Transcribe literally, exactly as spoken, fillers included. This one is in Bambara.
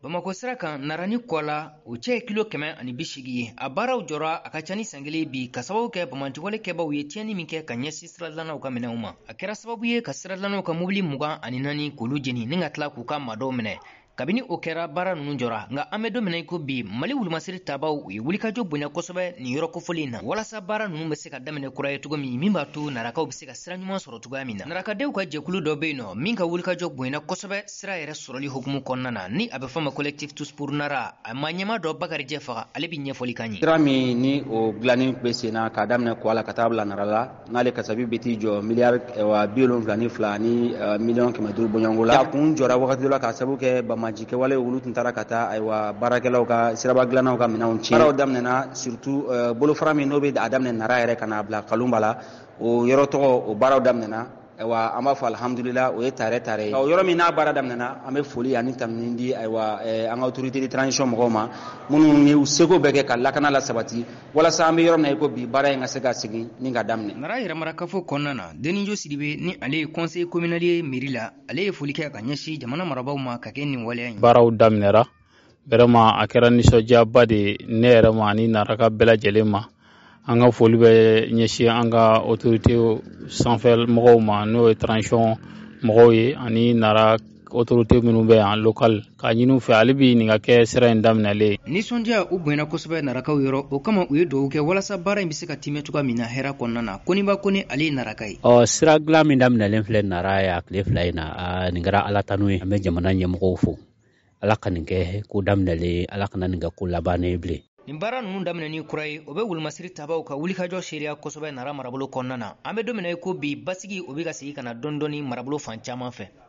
Bamako sira kan narani kola o cɛ kilo kɛmɛ ani bisigi ye a baaraw jɔra a ka ca ni san kelen bi ka sababu kɛ bamantiwale kɛbaw ye tiɲɛni min kɛ ka ɲɛsin siradilannaw ka minɛnw ma a kɛra sababu ye ka siradilannaw ka mobili mugan ani naani k'olu jeni ni ka tila k'u ka madɔw minɛ kabini o kɛra baara ninnu jɔra nka an bɛ don min na i ko bi Mali wulumasiri tabaw u ye wulikajɔ bonya kosɛbɛ nin yɔrɔ kofɔlen na walasa baara ninnu bɛ se ka daminɛ kura ye cogo min min b'a to narakaw bɛ se ka sira ɲuman sɔrɔ cogoya min na narakadenw ka jɛkulu dɔ bɛ yen nɔ min ka wulikajɔ bonyana kosɛbɛ sira yɛrɛ sɔrɔli hukumu kɔnɔna na ni a bɛ fɔ ma collectif tous pour Nara a ma ɲɛma dɔ Bakari faga ale bɛ ɲɛfɔli kan ye sira min ni o dilanni bɛ sen na ka daminɛ Kuala ka taa bila Nara la n'ale kasabi bɛ t'i jɔ miliyari bi wolonwula ni fila ni miliyɔn kɛmɛ duuru bɔɲɔngo la a kun jɔra wagati dɔ la ka sababu kɛ bamaji kɛwale olu tun taara ka taa ayiwa baarakɛlaw ka siraba dilannaw ka minɛnw tiɲɛ baaraw daminɛna surtout bolofara min n'o bɛ a daminɛ Nara yɛrɛ ka na bila Kalunba la o yɔrɔ tɔgɔ o baaraw daminɛna ayiwa an b'a fɔ alhamdulillah o ye tare tare ye o yɔrɔ min n'a baara daminɛna an bɛ foli ani tanuni di ayiwa an ka autorité de transition mɔgɔw ma minnu ye u seko bɛɛ kɛ ka lakana la sabati walasa an bɛ yɔrɔ min na i ko bi baara in ka se ka segin ni ka daminɛ Nara yɛrɛmarakafo kɔnɔna na Denijo Sidibe ni ale ye conseil communal ye mairie la ale ye foli kɛ ka ɲɛsin jamana marabaaw ma ka kɛ nin waleya in baaraw daminɛra vraiment a kɛra nisɔndiyaba de ne yɛrɛ ma ani naraka bɛɛ lajɛlen ma an ka foli bɛ ɲɛsin an ka autorité sanfɛ mɔgɔw ma n'o ye transition mɔgɔw ye ani Nara autorité minnu bɛ yan local ka ɲini u fɛ hali bi nin ka kɛ sira in daminɛlen nisɔndiya u bonyana kosɛbɛ narakaw yɔrɔ o kama u ye dugawu kɛ walasa baara in bɛ se ka timɛ cogoya min na hɛrɛ kɔnɔna na Koniba Kone ale ye naraka ye ɔ sira dilan min daminɛlen filɛ Nara ye a tile fila in na nin kɛra Ala tanu ye an bɛ jamana ɲɛmɔgɔw fo Ala ka nin kɛ ko daminɛlen Ala kana nin kɛ ko labannen ye bilen nin baara ninnu daminɛni kura ye o bɛ wulumasiri tabaw ka wulikajɔ seereya kosɛbɛ Nara marabolo kɔnɔna na an bɛ don min na i ko bi basigi o bɛ ka segin ka na dɔɔni dɔɔni marabolo fan caman fɛ